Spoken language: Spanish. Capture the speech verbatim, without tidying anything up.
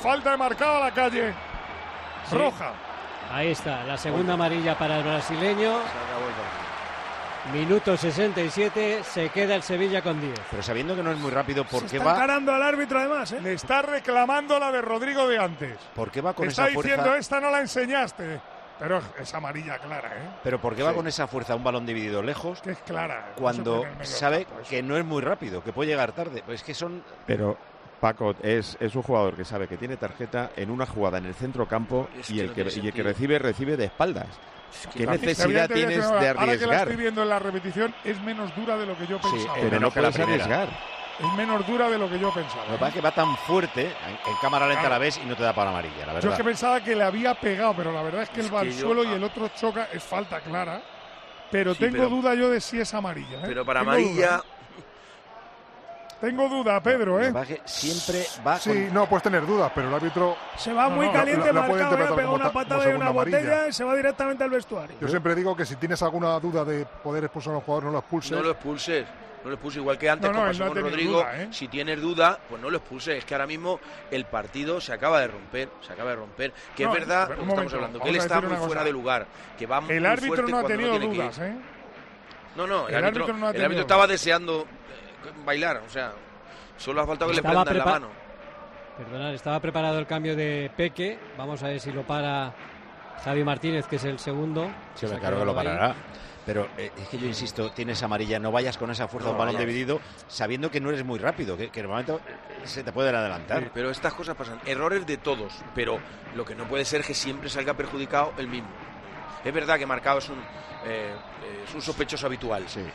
falta de marcado a la Calle. Sí. Roja. Ahí está, la segunda amarilla para el brasileño. Minuto sesenta y siete, se queda el Sevilla con diez. Pero sabiendo que no es muy rápido, ¿por Se qué está va? encarando al árbitro además, ¿eh? Le está reclamando la de Rodrigo de antes. ¿Por qué va con Le esa está fuerza? diciendo, esta no la enseñaste. Pero es amarilla clara, ¿eh? Pero ¿por qué va Sí. con esa fuerza un balón dividido lejos? Que es clara. Cuando No se pone en medio sabe campo, eso. que no es muy rápido, que puede llegar tarde. Pues es que son... Pero Paco es, es un jugador que sabe que tiene tarjeta en una jugada en el centro campo Es y que el no que, tiene y el que sentido. recibe, recibe de espaldas. ¿Qué También necesidad te voy a tienes decir una de cosa, Ahora que la arriesgar? estoy viendo en la repetición, es menos dura de lo que yo Sí, pensaba. eh, Pero no que la puedes primera. arriesgar. Es menos dura de lo que yo pensaba. Lo que pasa es que va tan fuerte, en, en cámara lenta Claro. la ves y no te da para amarilla, la Yo verdad. es que pensaba que le había pegado, pero la verdad es que Es él va que al yo- suelo y ah. el otro choca, es falta clara. Pero Sí, tengo pero- duda yo de si es amarilla. ¿eh? Pero para Tengo amarilla, duda, ¿eh? Tengo duda, Pedro, Lo ¿eh? que pasa es que siempre va Sí, con... no puedes tener dudas, pero el árbitro, Se va No, muy no, caliente, la- la puede marcado, interpretar ha pegado como una ta- patada como y una segunda botella amarilla. y se va directamente al vestuario. yo siempre digo que si tienes alguna duda de poder expulsar a un jugador, no lo expulses. no lo expulses. No lo expulses, igual que antes No, no, como él no pasó ha con tenido Rodrigo. duda, ¿eh? Si tienes duda, pues no lo expulses. Es que ahora mismo el partido se acaba de romper. Se acaba de romper. Que No, es verdad, pero lo un que estamos momento, hablando, que vamos él a está decir muy una fuera cosa. de lugar. Que va muy El árbitro fuerte no ha cuando tenido tiene que ir. dudas, ¿eh? No, no, el, El árbitro, árbitro no ha el tenido árbitro estaba dudas. deseando eh, bailar. O sea, solo ha faltado que Estaba le prendan la prepa- mano. Perdonad, estaba preparado el cambio de Peque. Vamos a ver si lo para Javi Martínez, que es el segundo. Sí, Se ha claro que lo quedado ahí. parará. Pero eh, es que yo insisto, tienes amarilla, no vayas con esa fuerza a un No balón vayas. dividido sabiendo que no eres muy rápido, que, que normalmente eh, se te pueden adelantar. Pero estas cosas pasan. Errores de todos. Pero lo que no puede ser es que siempre salga perjudicado el mismo. Es verdad que Marcado es un, eh, es un sospechoso habitual. Sí.